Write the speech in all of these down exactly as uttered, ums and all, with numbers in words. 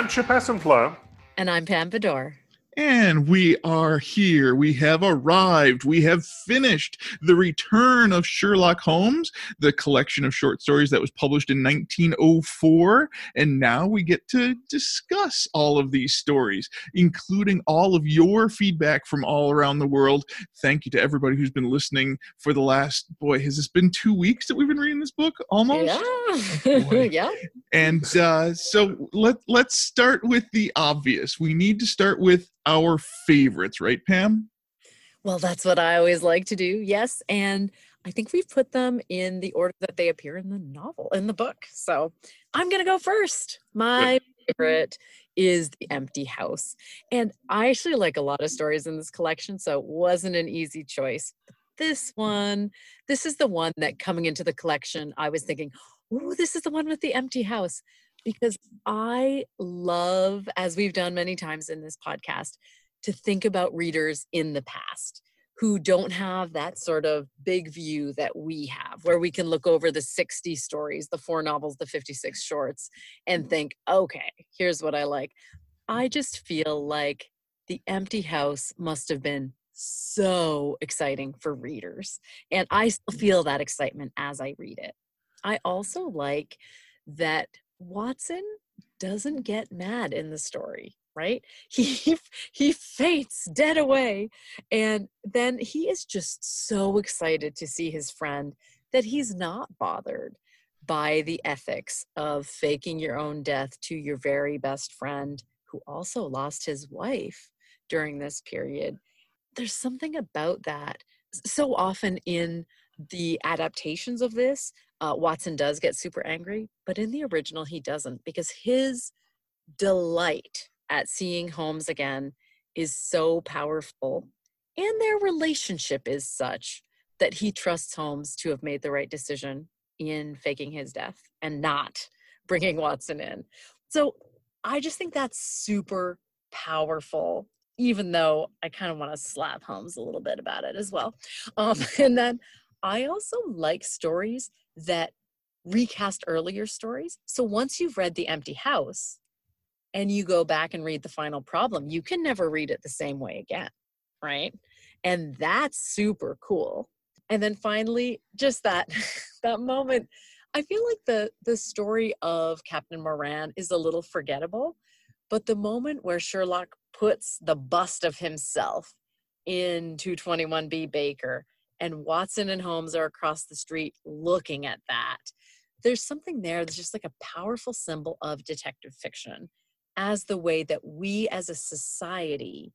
Chip Hassenflow. And I'm Pam Fedor. And we are here. We have arrived. We have finished The Return of Sherlock Holmes, the collection of short stories that was published in nineteen oh four. And now we get to discuss all of these stories, including all of your feedback from all around the world. Thank you to everybody who's been listening for the last, boy, has this been two weeks that we've been reading this book? Almost? Yeah. yeah. And uh, so let, let's start with the obvious. We need to start with our favorites, right, Pam? Well, that's what I always like to do, yes. And I think we've put them in the order that they appear in the novel, in the book. So I'm going to go first. My favorite is The Empty House. And I actually like a lot of stories in this collection, so it wasn't an easy choice. This one, this is the one that coming into the collection, I was thinking, oh, this is the one with the empty house. Because I love, as we've done many times in this podcast, to think about readers in the past who don't have that sort of big view that we have, where we can look over the sixty stories, the four novels, the fifty-six shorts, and think, okay, here's what I like. I just feel like The Empty House must have been so exciting for readers. And I still feel that excitement as I read it. I also like that Watson doesn't get mad in the story, right? He he faints dead away, and then he is just so excited to see his friend that he's not bothered by the ethics of faking your own death to your very best friend who also lost his wife during this period. There's something about that. So often in the adaptations of this, Uh, Watson does get super angry, but in the original, he doesn't, because his delight at seeing Holmes again is so powerful, and their relationship is such that he trusts Holmes to have made the right decision in faking his death and not bringing Watson in. So I just think that's super powerful, even though I kind of want to slap Holmes a little bit about it as well. Um, and then I also like stories that recast earlier stories. So once you've read The Empty House and you go back and read The Final Problem, you can never read it the same way again, right? And that's super cool. And then finally, just that that moment, I feel like the the story of Captain Moran is a little forgettable, but the moment where Sherlock puts the bust of himself in two twenty-one B Baker and Watson and Holmes are across the street looking at that, there's something there that's just like a powerful symbol of detective fiction as the way that we as a society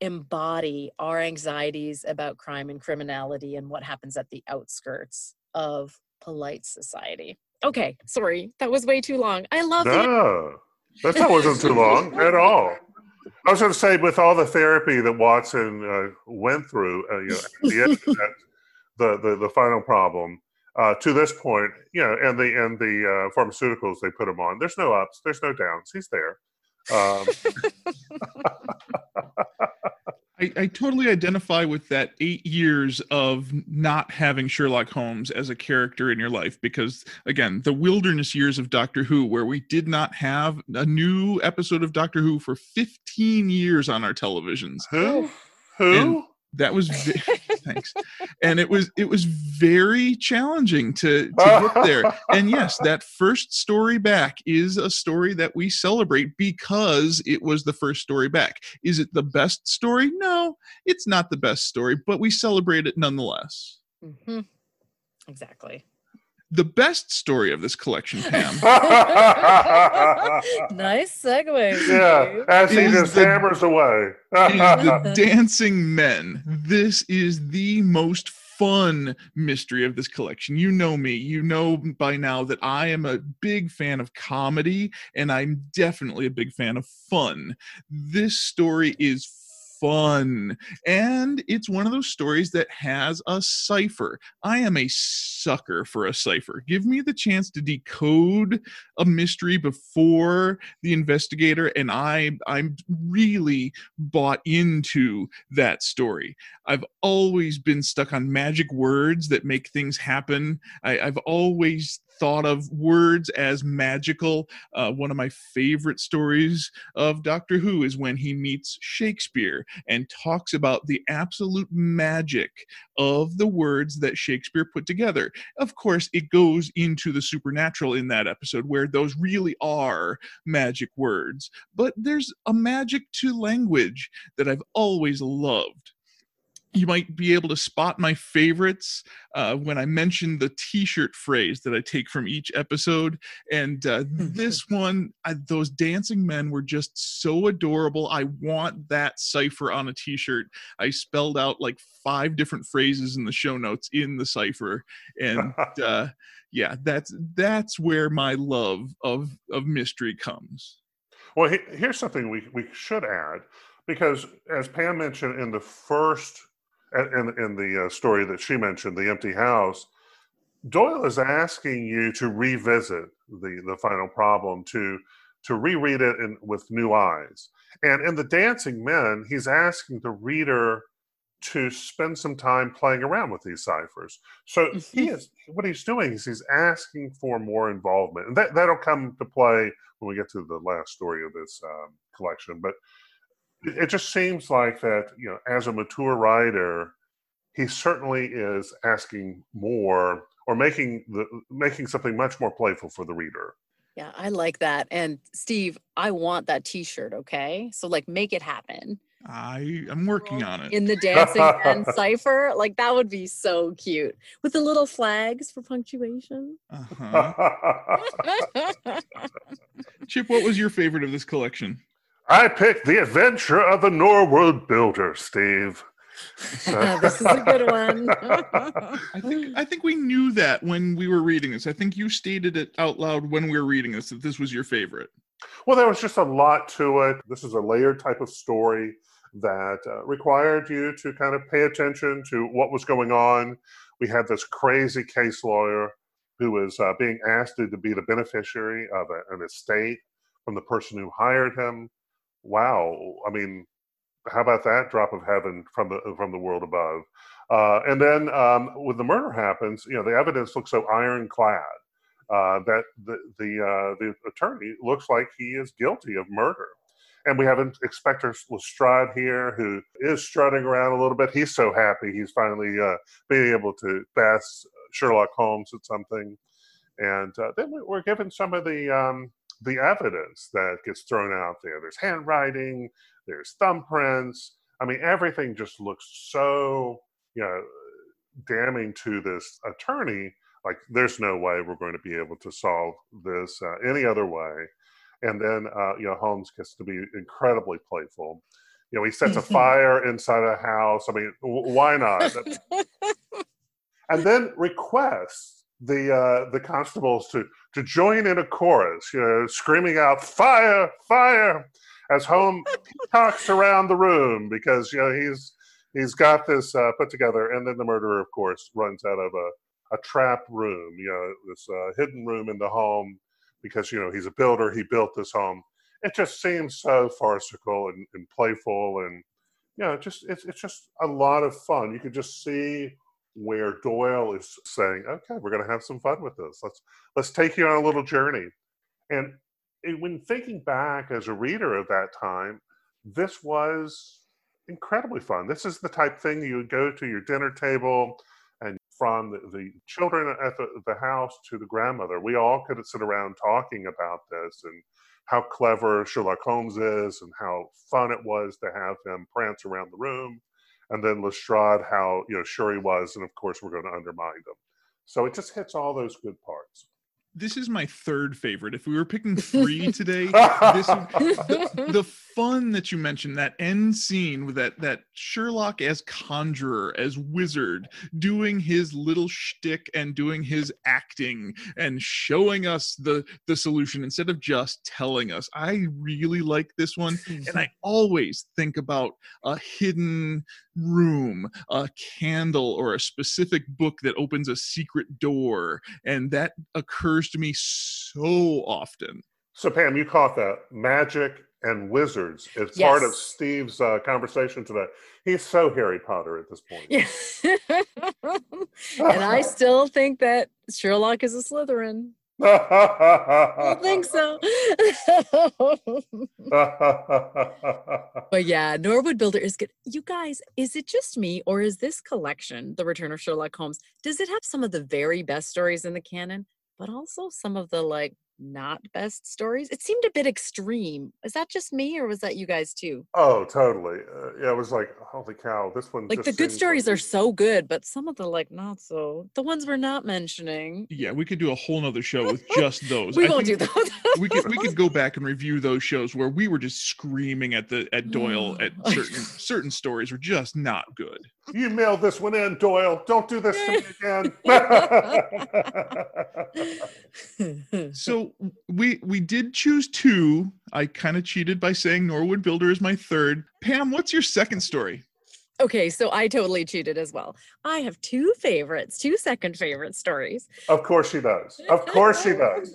embody our anxieties about crime and criminality and what happens at the outskirts of polite society. Okay, sorry, that was way too long. I love it. No, that that wasn't too long at all. I was going to say, with all the therapy that Watson uh, went through, uh, you know, at the end of that, the, the the final problem, uh, to this point, you know, and the and the uh, pharmaceuticals they put him on, there's no ups, there's no downs. He's there. Um, I, I totally identify with that eight years of not having Sherlock Holmes as a character in your life, because, again, the wilderness years of Doctor Who, where we did not have a new episode of Doctor Who for fifteen years on our televisions. who? Who? And that was ve- thanks, and it was it was very challenging to to get there. And yes, that first story back is a story that we celebrate because it was the first story back. Is it the best story? No, it's not the best story, but we celebrate it nonetheless. Mm-hmm. Exactly. The best story of this collection, Pam, Nice segue. Yeah, Dave. as he Is just the- hammers away. is the Dancing Men. This is the most fun mystery of this collection. You know me. You know by now that I am a big fan of comedy, and I'm definitely a big fan of fun. This story is fun, and it's one of those stories that has a cipher. I am a sucker for a cipher. Give me the chance to decode a mystery before the investigator, and I I'm really bought into that story. I've always been stuck on magic words that make things happen. I, I've always thought of words as magical. Uh, one of my favorite stories of Doctor Who is when he meets Shakespeare and talks about the absolute magic of the words that Shakespeare put together. Of course, it goes into the supernatural in that episode where those really are magic words, but there's a magic to language that I've always loved. You might be able to spot my favorites uh, when I mentioned the t-shirt phrase that I take from each episode. And uh, this one, I, those dancing men were just so adorable. I want that cipher on a t-shirt. I spelled out like five different phrases in the show notes in the cipher. And uh, yeah, that's that's where my love of, of mystery comes. Well, he, here's something we, we should add, because as Pam mentioned in the first In, in the uh, story that she mentioned, The Empty House, Doyle is asking you to revisit the, the final problem, to to reread it in, with new eyes. And in The Dancing Men, he's asking the reader to spend some time playing around with these ciphers. So he is what he's doing is he's asking for more involvement, and that that'll come to play when we get to the last story of this um, collection. But it just seems like that, you know, as a mature writer, he certainly is asking more, or making the making something much more playful for the reader. Yeah, I like that. And Steve, I want that t-shirt, okay? So like make it happen. I am working on it. In the Dancing Men cipher, like that would be so cute. With the little flags for punctuation. Uh-huh. Chip, what was your favorite of this collection? I picked The Adventure of the Norworld Builder, Steve. This is a good one. I think I think we knew that when we were reading this. I think you stated it out loud when we were reading this, that this was your favorite. Well, there was just a lot to it. This is a layered type of story that uh, required you to kind of pay attention to what was going on. We had this crazy case lawyer who was uh, being asked to be the beneficiary of a, an estate from the person who hired him. Wow. I mean, how about that drop of heaven from the from the world above? Uh, and then um, when the murder happens, you know, the evidence looks so ironclad uh, that the the, uh, the attorney looks like he is guilty of murder. And we have Inspector Lestrade here, who is strutting around a little bit. He's so happy he's finally uh, being able to pass Sherlock Holmes at something. And uh, then we're given some of the um, the evidence that gets thrown out there. There's handwriting, there's thumbprints. I mean, everything just looks so, you know, damning to this attorney. Like, there's no way we're going to be able to solve this uh, any other way. And then, uh, you know, Holmes gets to be incredibly playful. You know, he sets a fire inside a house. I mean, w- why not? And then requests the uh, the constables to to join in a chorus, you know, screaming out "fire, fire" as Holmes talks around the room, because, you know, he's he's got this uh, put together. And then the murderer, of course, runs out of a a trap room, you know, this uh, hidden room in the home, because, you know, he's a builder. He built this home. It just seems so farcical and, and playful, and, you know, just it's it's just a lot of fun. You could just see where Doyle is saying, "Okay, we're going to have some fun with this. Let's let's take you on a little journey." And it, when thinking back as a reader of that time, this was incredibly fun. This is the type thing you would go to your dinner table, and from the, the children at the, the house to the grandmother, we all could sit around talking about this and how clever Sherlock Holmes is and how fun it was to have him prance around the room. And then Lestrade, how, you know, sure he was, and of course we're going to undermine him. So it just hits all those good parts. This is my third favorite. If we were picking three today, this the, the fun that you mentioned, that end scene with that that Sherlock as conjurer, as wizard, doing his little shtick and doing his acting and showing us the the solution instead of just telling us. I really like this one, and I always think about a hidden room, a candle, or a specific book that opens a secret door, and that occurs to me so often. So, Pam, you caught that. Magic and wizards. It's Yes. part of Steve's uh, conversation today. He's so Harry Potter at this point. Yeah. And I still think that Sherlock is a Slytherin. I don't think so. But yeah, Norwood Builder is good. You guys, is it just me, or is this collection, The Return of Sherlock Holmes, does it have some of the very best stories in the canon, but also some of the like not best stories? It seemed a bit extreme. Is that just me, or was that you guys too? Oh, totally. Uh, yeah, it was like, holy cow, this one. Like just the good seems stories like- are so good, but some of the like not so. The ones we're not mentioning. Yeah, we could do a whole nother show with just those. We I won't do think those. we could we could go back and review those shows where we were just screaming at the at Doyle at certain certain stories were just not good. You mailed this one in, Doyle. Don't do this to me again. So we we did choose two. I kind of cheated by saying Norwood Builder is my third. Pam, what's your second story? Okay, so I totally cheated as well. I have two favorites, two second favorite stories. Of course she does. Of course she does.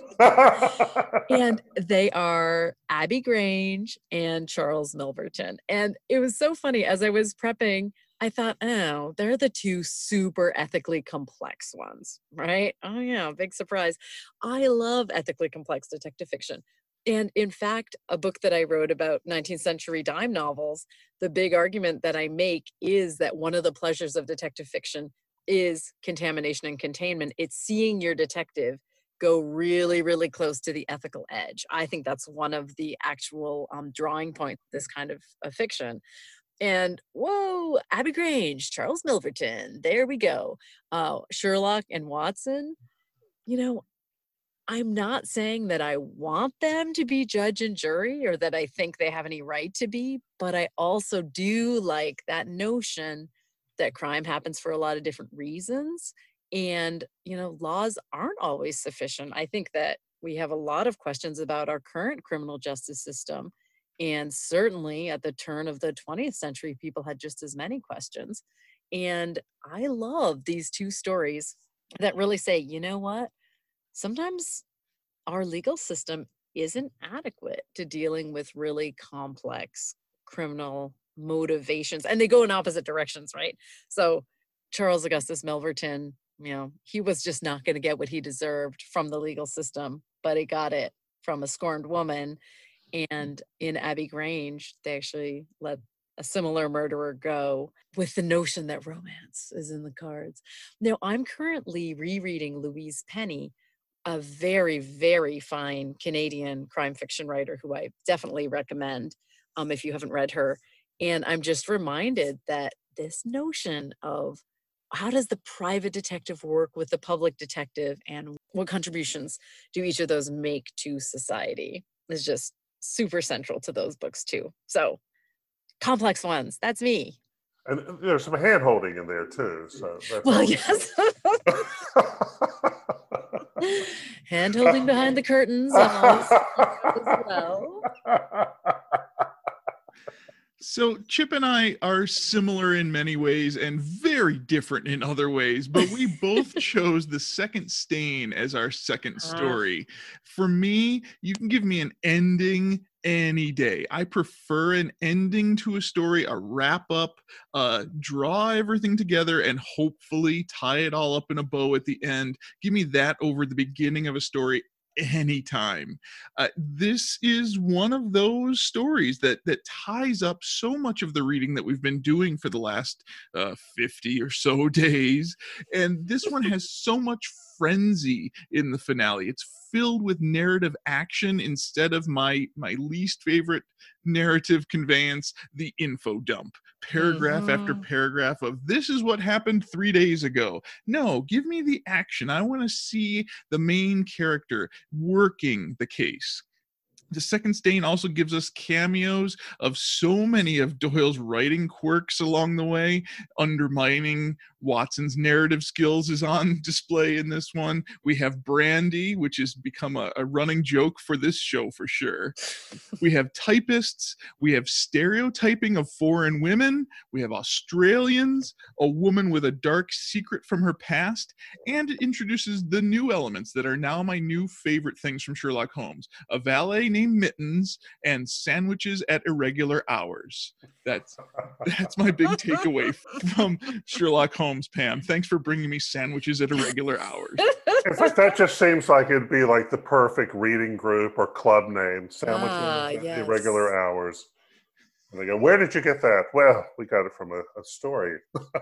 And they are Abbey Grange and Charles Milverton. And it was so funny as I was prepping, I thought, oh, they're the two super ethically complex ones, right? Oh yeah, big surprise. I love ethically complex detective fiction. And in fact, a book that I wrote about nineteenth century dime novels, the big argument that I make is that one of the pleasures of detective fiction is contamination and containment. It's seeing your detective go really, really close to the ethical edge. I think that's one of the actual um, drawing points of this kind of, of fiction. And whoa, Abbey Grange, Charles Milverton, there we go. Uh, Sherlock and Watson, you know, I'm not saying that I want them to be judge and jury or that I think they have any right to be, but I also do like that notion that crime happens for a lot of different reasons. And, you know, laws aren't always sufficient. I think that we have a lot of questions about our current criminal justice system. And certainly at the turn of the twentieth century, people had just as many questions. And I love these two stories that really say, you know what? Sometimes our legal system isn't adequate to dealing with really complex criminal motivations. And they go in opposite directions, right? So Charles Augustus Milverton, you know, he was just not going to get what he deserved from the legal system, but he got it from a scorned woman. And in Abbey Grange, they actually let a similar murderer go with the notion that romance is in the cards. Now, I'm currently rereading Louise Penny, a very, very fine Canadian crime fiction writer who I definitely recommend um, if you haven't read her. And I'm just reminded that this notion of how does the private detective work with the public detective and what contributions do each of those make to society is just super central to those books too. So complex ones, that's me. And there's some hand holding in there too. So that's Well, always- yes. Hand holding behind the curtains and all this as well. So Chip and I are similar in many ways and very different in other ways, but we both chose The Second Stain as our second story. For me, you can give me an ending any day. I prefer an ending to a story, a wrap up, uh, draw everything together and hopefully tie it all up in a bow at the end. Give me that over the beginning of a story anytime. Uh, this is one of those stories that that ties up so much of the reading that we've been doing for the last uh, fifty or so days. And this one has so much frenzy in the finale. It's filled with narrative action instead of my my least favorite narrative conveyance, the info dump. Paragraph after Mhm. paragraph of this is what happened three days ago. No, give me the action. I want to see the main character working the case. The Second Stain also gives us cameos of so many of Doyle's writing quirks along the way. Undermining Watson's narrative skills is on display in this one. We have Brandy, which has become a, a running joke for this show for sure. We have typists. We have stereotyping of foreign women. We have Australians, a woman with a dark secret from her past, and it introduces the new elements that are now my new favorite things from Sherlock Holmes. A valet named Mittens and sandwiches at irregular hours. That's that's my big takeaway from Sherlock Holmes Holmes, Pam. Thanks for bringing me sandwiches at irregular hours. In fact, that just seems like it'd be like the perfect reading group or club name, sandwiches Ah, at yes. irregular hours. And they go, where did you get that? Well, we got it from a, a story.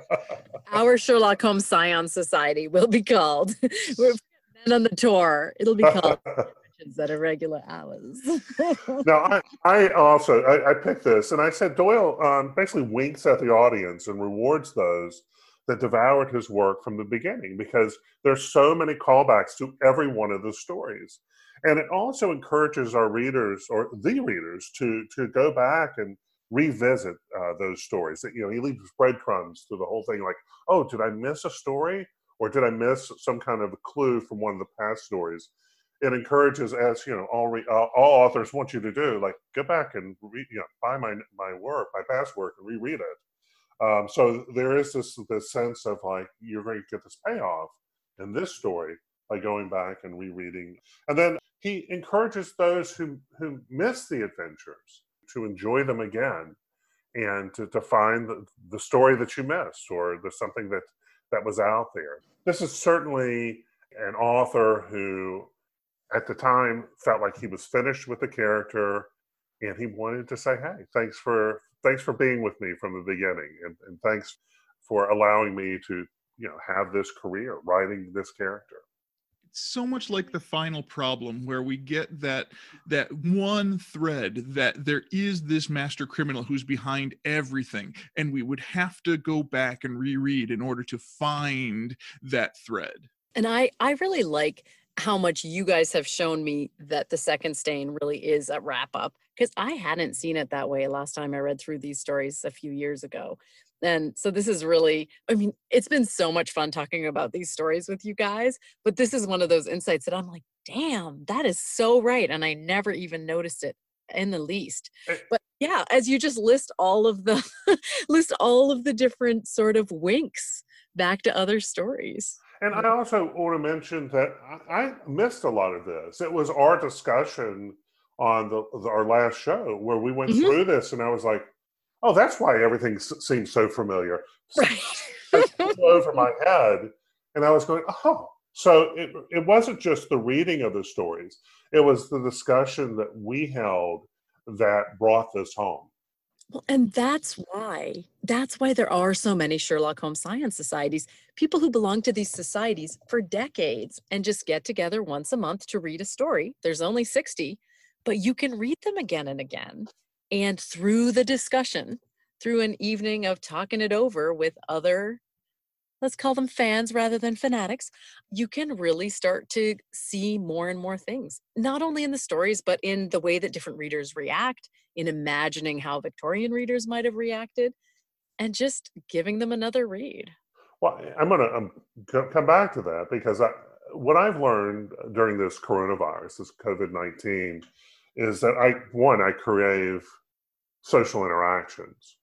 Our Sherlock Holmes Scion Society will be called. We're men on the tour. It'll be called sandwiches at irregular hours. Now, I, I also, I, I picked this, and I said Doyle um, basically winks at the audience and rewards those that devoured his work from the beginning, because there's so many callbacks to every one of the stories. And it also encourages our readers, or the readers, to to go back and revisit uh, those stories. That, you know, he leaves breadcrumbs through the whole thing, like, oh, did I miss a story? Or did I miss some kind of a clue from one of the past stories? It encourages, as you know, all re, uh, all authors want you to do, like, go back and re, you know, buy my my work, my past work, and reread it. Um, so there is this this sense of like, you're going to get this payoff in this story by going back and rereading. And then he encourages those who who miss the adventures to enjoy them again, and to, to find the, the story that you missed, or the something that that was out there. This is certainly an author who at the time felt like he was finished with the character, and he wanted to say, hey, thanks for thanks for being with me from the beginning, and, and thanks for allowing me to, you know, have this career writing this character. It's so much like The Final Problem, where we get that that one thread that there is this master criminal who's behind everything, and we would have to go back and reread in order to find that thread. And I, I really like how much you guys have shown me that The Second Stain really is a wrap up, because I hadn't seen it that way last time I read through these stories a few years ago. And so this is really, I mean, it's been so much fun talking about these stories with you guys, but this is one of those insights that I'm like, damn, that is so right. And I never even noticed it in the least. But yeah, as you just list all of the, list all of the different sort of winks back to other stories. And I also want to mention that I, I missed a lot of this. It was our discussion on the, the our last show where we went mm-hmm. through this, and I was like, oh, that's why everything s- seems so familiar. Right. It flew over my head, and I was going, oh. So it, it wasn't just the reading of the stories. It was the discussion that we held that brought this home. Well, and that's why, that's why there are so many Sherlock Holmes Science Societies, people who belong to these societies for decades and just get together once a month to read a story. There's only sixty, but you can read them again and again. And through the discussion, through an evening of talking it over with other, let's call them fans rather than fanatics, you can really start to see more and more things, not only in the stories, but in the way that different readers react, in imagining how Victorian readers might have reacted, and just giving them another read. Well, I'm going to um, come back to that, because I, what I've learned during this coronavirus, this COVID nineteen, is that I, one, I crave social interactions.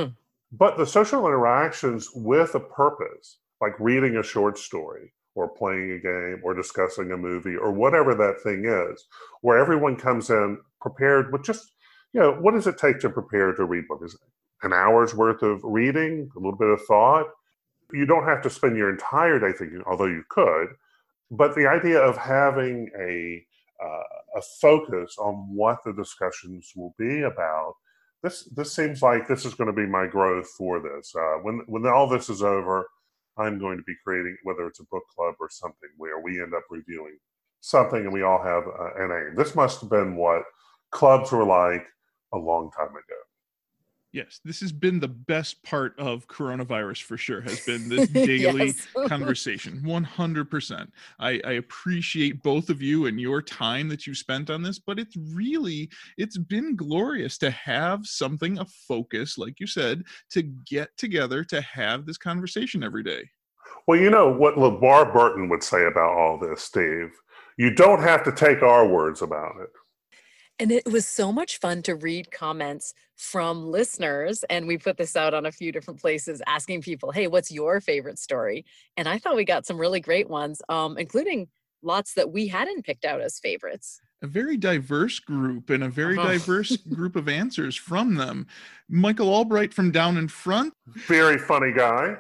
But the social interactions with a purpose, like reading a short story or playing a game or discussing a movie or whatever that thing is, where everyone comes in prepared with just, you know, what does it take to prepare to read? What is it? An hour's worth of reading, a little bit of thought. You don't have to spend your entire day thinking, although you could. But the idea of having a uh, a focus on what the discussions will be about, This this seems like this is going to be my growth for this. Uh, when when all this is over, I'm going to be creating, whether it's a book club or something, where we end up reviewing something and we all have uh, an aim. This must have been what clubs were like a long time ago. Yes, this has been the best part of coronavirus for sure, has been this daily Yes. conversation, one hundred percent. I, I appreciate both of you and your time that you spent on this, but it's really, it's been glorious to have something, a focus, like you said, to get together to have this conversation every day. Well, you know what LeVar Burton would say about all this, Steve? You don't have to take our words about it. And it was so much fun to read comments from listeners. And we put this out on a few different places, asking people, hey, what's your favorite story? And I thought we got some really great ones, um, including lots that we hadn't picked out as favorites. A very diverse group and a very Uh-huh. diverse group of answers from them. Michael Albright from Down in Front. Very funny guy.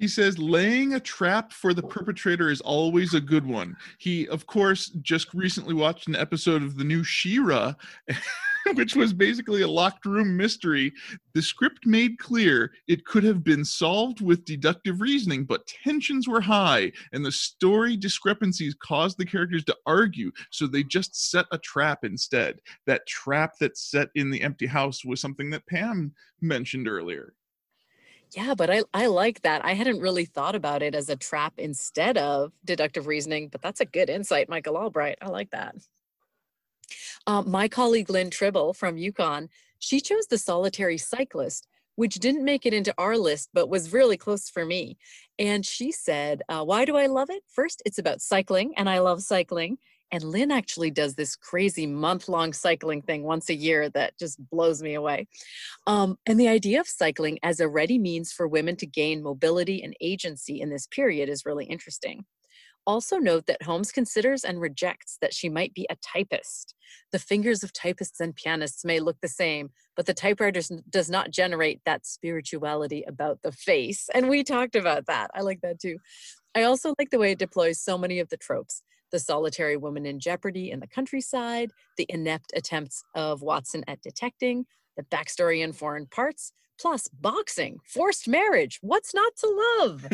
He says, laying a trap for the perpetrator is always a good one. He, of course, just recently watched an episode of the new She-Ra, which was basically a locked room mystery. The script made clear it could have been solved with deductive reasoning, but tensions were high, and the story discrepancies caused the characters to argue, so they just set a trap instead. That trap that's set in the empty house was something that Pam mentioned earlier. Yeah, but I, I like that. I hadn't really thought about it as a trap instead of deductive reasoning, but that's a good insight, Michael Albright. I like that. Uh, my colleague Lynn Tribble from UConn, she chose The Solitary Cyclist, which didn't make it into our list, but was really close for me. And she said, uh, why do I love it? First, it's about cycling, and I love cycling. And Lynn actually does this crazy month-long cycling thing once a year that just blows me away. Um, and the idea of cycling as a ready means for women to gain mobility and agency in this period is really interesting. Also note that Holmes considers and rejects that she might be a typist. The fingers of typists and pianists may look the same, but the typewriter does not generate that spirituality about the face. And we talked about that. I like that too. I also like the way it deploys so many of the tropes. The solitary woman in jeopardy in the countryside, the inept attempts of Watson at detecting, the backstory in foreign parts, plus boxing, forced marriage. What's not to love?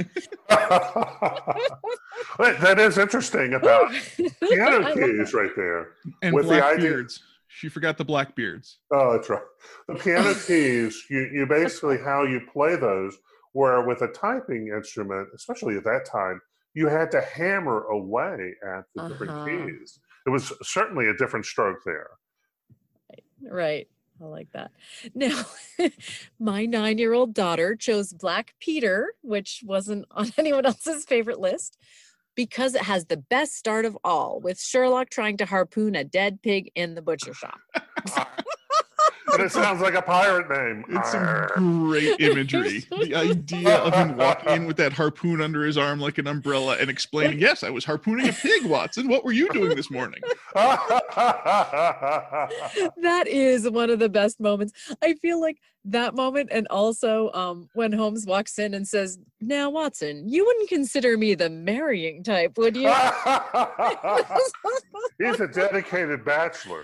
That is interesting about piano keys right there. And with the idea, Blackbeards. She forgot the Blackbeards. Oh, that's right. The piano keys, you, you basically how you play those, where with a typing instrument, especially at that time, you had to hammer away at the uh-huh. different keys. It was certainly a different stroke there. Right. right. I like that. Now, my nine-year-old daughter chose Black Peter, which wasn't on anyone else's favorite list, because it has the best start of all, with Sherlock trying to harpoon a dead pig in the butcher shop. And it sounds like a pirate name. It's some great imagery. The idea of him walking in with that harpoon under his arm like an umbrella and explaining, yes, I was harpooning a pig, Watson. What were you doing this morning? That is one of the best moments. I feel like that moment, and also um, when Holmes walks in and says, now, Watson, you wouldn't consider me the marrying type, would you? He's a dedicated bachelor.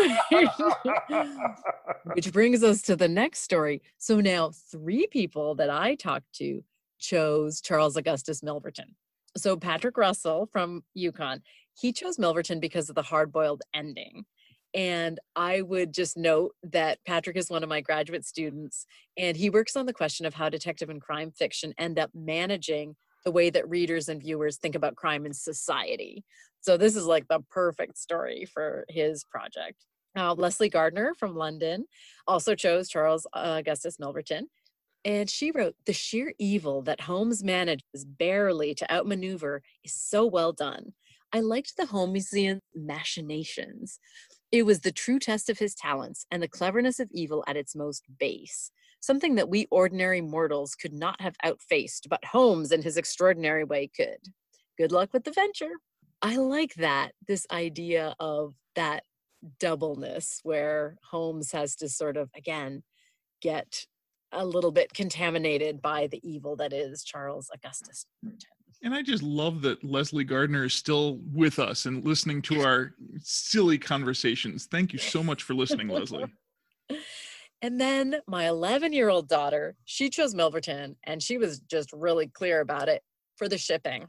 Which brings us to the next story. So now three people that I talked to chose Charles Augustus Milverton. So Patrick Russell from UConn, he chose Milverton because of the hard-boiled ending. And I would just note that Patrick is one of my graduate students, and he works on the question of how detective and crime fiction end up managing the way that readers and viewers think about crime in society. So this is like the perfect story for his project. Uh, Leslie Gardner from London also chose Charles Augustus Milverton. And she wrote, the sheer evil that Holmes manages barely to outmaneuver is so well done. I liked the Holmesian machinations. It was the true test of his talents and the cleverness of evil at its most base, something that we ordinary mortals could not have outfaced, but Holmes in his extraordinary way could. Good luck with the venture. I like that, this idea of that doubleness where Holmes has to sort of, again, get a little bit contaminated by the evil that is Charles Augustus Milverton. And I just love that Leslie Gardner is still with us and listening to our silly conversations. Thank you so much for listening, Leslie. And then my eleven-year-old daughter, she chose Milverton, and she was just really clear about it for the shipping.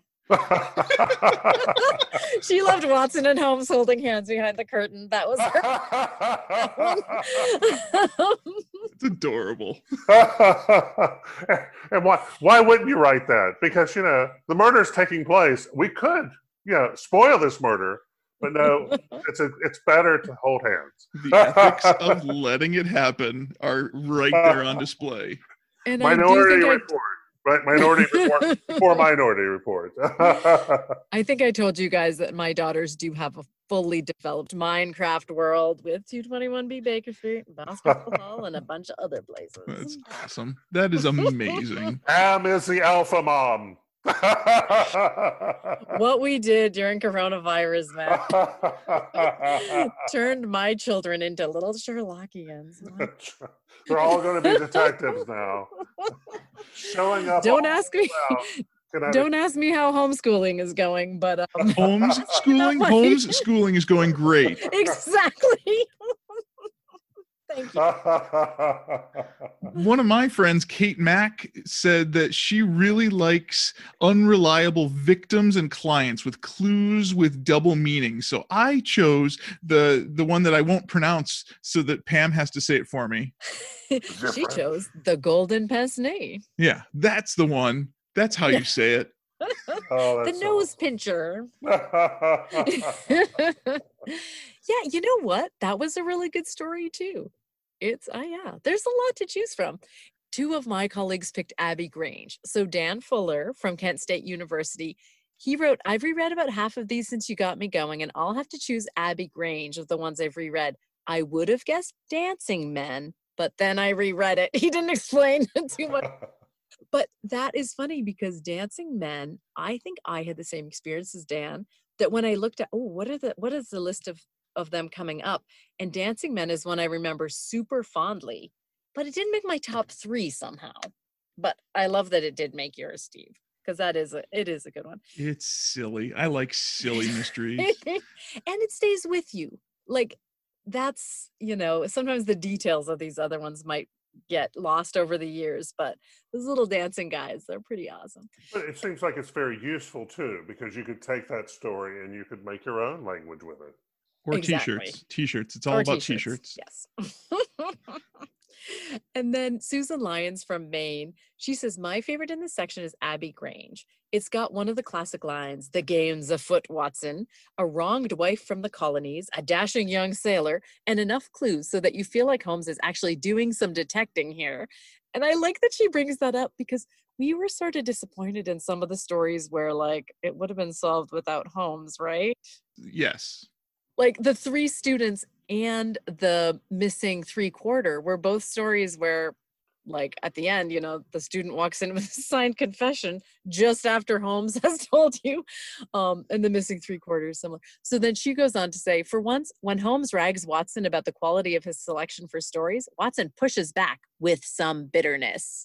She loved Watson and Holmes holding hands behind the curtain. That was her. It's adorable. And why why wouldn't you write that? Because, you know, the murder is taking place. We could, you know, spoil this murder, but no, it's a, it's better to hold hands. The ethics of letting it happen are right there on display. And Minority I Report. Right, Minority Report before Minority Report. I think I told you guys that my daughters do have a fully developed Minecraft world with two twenty-one B Baker Street, Basketball Hall, and a bunch of other places. That's awesome. That is amazing. Am is the alpha mom. What we did during coronavirus, man, turned my children into little Sherlockians. They're all going to be detectives now. showing up. Don't all ask me. throughout Connecticut. Don't ask me how homeschooling is going, but um, Homeschooling, Not my- homeschooling is going great. exactly. Thank you. One of my friends, Kate Mack, said that she really likes unreliable victims and clients with clues with double meaning. So I chose the the one that I won't pronounce so that Pam has to say it for me. She chose the golden pince-nez. Yeah, that's the one. That's how you say it. Oh, The that's nose pincher. awesome. Yeah, you know what? That was a really good story too. It's oh yeah, there's a lot to choose from. Two of my colleagues picked Abbey Grange. So Dan Fuller from Kent State University, he wrote, I've reread about half of these since you got me going, and I'll have to choose Abbey Grange of the ones I've reread. I would have guessed Dancing Men, but then I reread it. He didn't explain too much. But that is funny because Dancing Men, I think I had the same experience as Dan, that when I looked at, oh, what are the what is the list of of them coming up? And Dancing Men is one I remember super fondly, but it didn't make my top three somehow. But I love that it did make yours, Steve, because that is a it is a good one. It's silly. I like silly mysteries. And it stays with you. Like that's, you know, sometimes the details of these other ones might get lost over the years, but those little dancing guys, they're pretty awesome. But it seems like it's very useful too, because you could take that story and you could make your own language with it. Or Exactly. t-shirts. T-shirts. It's all Or about t-shirts, t-shirts. Yes. And then Susan Lyons from Maine, she says, my favorite in this section is Abbey Grange. It's got one of the classic lines, the game's afoot, Watson, a wronged wife from the colonies, a dashing young sailor, and enough clues so that you feel like Holmes is actually doing some detecting here. And I like that she brings that up because we were sort of disappointed in some of the stories where like it would have been solved without Holmes, right? Yes. Like the three students and the missing three quarter were both stories where like at the end, you know, the student walks in with a signed confession just after Holmes has told you, um, and the missing three quarters similar. So then she goes on to say, for once, when Holmes rags Watson about the quality of his selection for stories, Watson pushes back with some bitterness.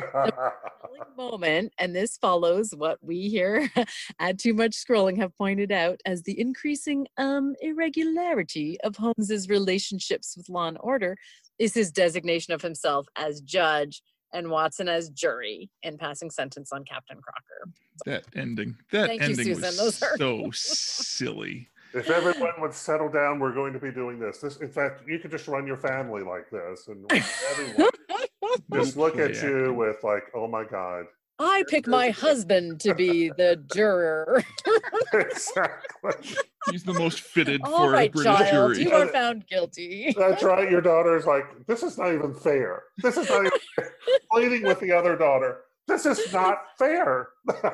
Moment, and this follows what we here at Too Much Scrolling have pointed out as the increasing um, irregularity of Holmes's relationships with law and order is his designation of himself as judge and Watson as jury in passing sentence on Captain Crocker. That ending. That Thank you, ending Susan. was Those are- so silly. If everyone would settle down, we're going to be doing this. This, in fact, you could just run your family like this, and everyone just look Play at you acting. with like, "Oh my God!" I pick my husband to be the juror. Exactly. He's the most fitted All for a right, British child, jury. you are found guilty. That's right. Your daughter's like, "This is not even fair. This is not even fair." Pleading with the other daughter. This is not fair.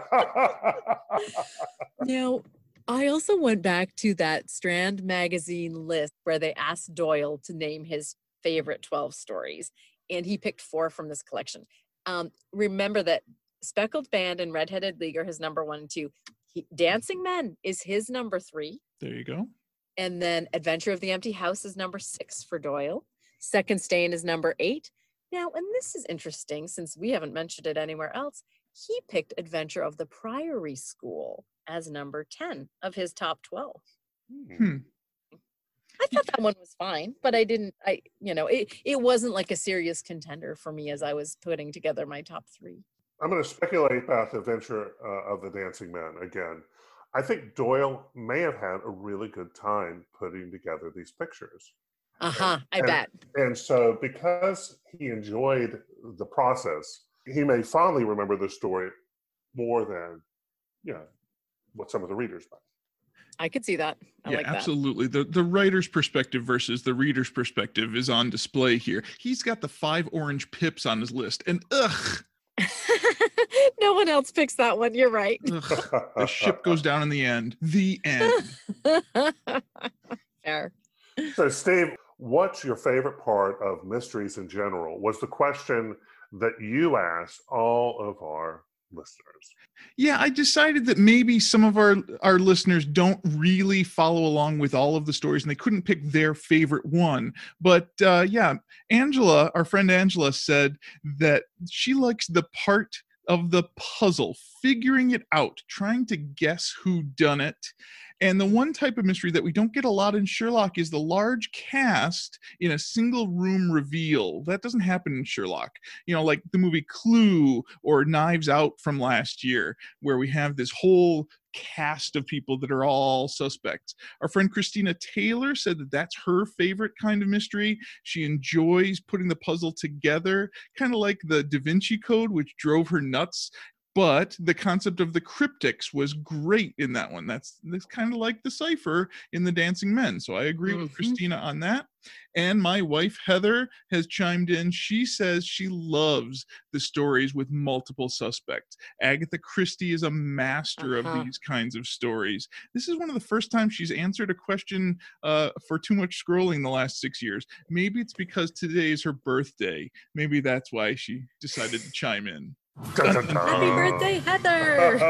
Now, I also went back to that Strand magazine list where they asked Doyle to name his favorite twelve stories, and he picked four from this collection. Um, remember that Speckled Band and Red-Headed League are his number one and two. He, Dancing Men is his number three. There you go. And then Adventure of the Empty House is number six for Doyle. Second Stain is number eight. Now, and this is interesting since we haven't mentioned it anywhere else. He picked Adventure of the Priory School as number ten of his top twelve. Hmm. I thought that one was fine, but I didn't, I, you know, it, it wasn't like a serious contender for me as I was putting together my top three. I'm going to speculate about the adventure uh, of the Dancing Men again. I think Doyle may have had a really good time putting together these pictures. Uh-huh, I And- bet. And so because he enjoyed the process, he may fondly remember the story more than, you know, what some of the readers might. I could see that. I yeah, like that. absolutely. The the writer's perspective versus the reader's perspective is on display here. He's got the five orange pips on his list, and ugh, No one else picks that one. You're right. ugh, the ship goes down in the end. The end. Fair. So, Steve, what's your favorite part of mysteries in general? Was the question that you asked all of our listeners. Yeah, I decided that maybe some of our our listeners don't really follow along with all of the stories and they couldn't pick their favorite one. But uh, yeah, Angela, our friend Angela, said that she likes the part of the puzzle, figuring it out, trying to guess who done it. And the one type of mystery that we don't get a lot in Sherlock is the large cast in a single room reveal. That doesn't happen in Sherlock. You know, like the movie Clue or Knives Out from last year, where we have this whole cast of people that are all suspects. Our friend Christina Taylor said that that's her favorite kind of mystery. She enjoys putting the puzzle together, kind of like the Da Vinci Code, which drove her nuts. But the concept of the cryptics was great in that one. That's, that's kind of like the cipher in The Dancing Men. So I agree mm-hmm. with Christina on that. And my wife, Heather, has chimed in. She says she loves the stories with multiple suspects. Agatha Christie is a master uh-huh. of these kinds of stories. This is one of the first times she's answered a question uh, for Too Much Scrolling the last six years. Maybe it's because today is her birthday. Maybe that's why she decided to chime in. Dun, dun, dun. Happy birthday, Heather!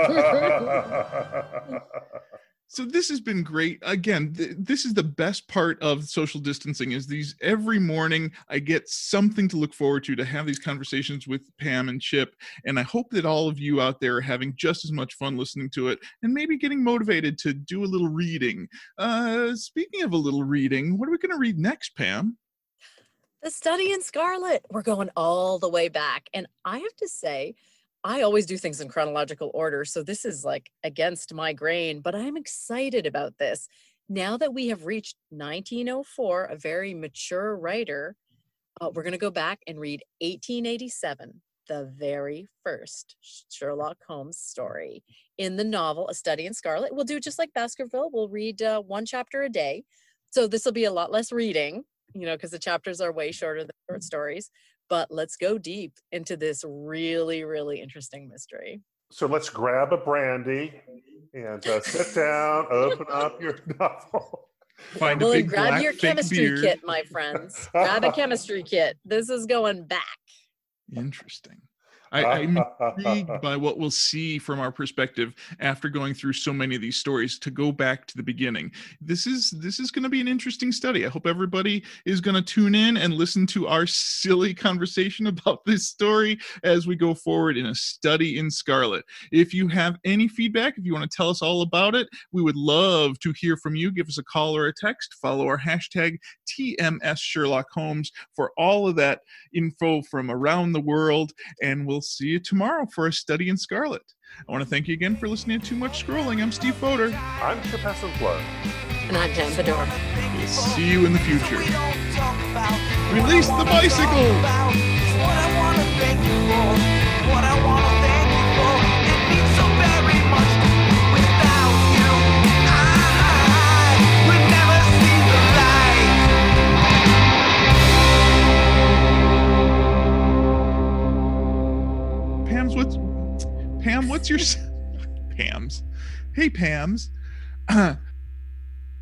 So this has been great. Again, th- this is the best part of social distancing is these every morning I get something to look forward to, to have these conversations with Pam and Chip. And I hope that all of you out there are having just as much fun listening to it and maybe getting motivated to do a little reading. Uh, speaking of a little reading, what are we going to read next, Pam? The Study in Scarlet. We're going all the way back. And I have to say, I always do things in chronological order, so this is like against my grain, but I'm excited about this. Now that we have reached nineteen oh four, a very mature writer, uh, we're going to go back and read eighteen eighty-seven, the very first Sherlock Holmes story. In the novel, A Study in Scarlet, we'll do just like Baskerville. We'll read uh, one chapter a day. So this will be a lot less reading, you know, because the chapters are way shorter than short stories. But let's go deep into this really, really interesting mystery. So let's grab a brandy and uh, sit down, open up your novel. Find well, a big and grab black your fake chemistry beard. kit, my friends. Grab a chemistry kit. This is going back. Interesting. I, I'm intrigued by what we'll see from our perspective after going through so many of these stories to go back to the beginning. This is this is going to be an interesting study. I hope everybody is going to tune in and listen to our silly conversation about this story as we go forward in A Study in Scarlet. If you have any feedback, if you want to tell us all about it, we would love to hear from you. Give us a call or a text. Follow our hashtag T M S Sherlock Holmes for all of that info from around the world, and we'll see you tomorrow for A Study in Scarlet. I want to thank you again for listening to Too Much Scrolling. I'm Steve Fodor. I'm Chip Hassenflow. And I'm Pam Fedora. We'll see you in the future. Release the bicycle! What I want to thank you for, what I want to thank you for, it means so very much to me. Without you, I would never see the light. Pam's, what's Pam? What's your Pam's? Hey, Pam's.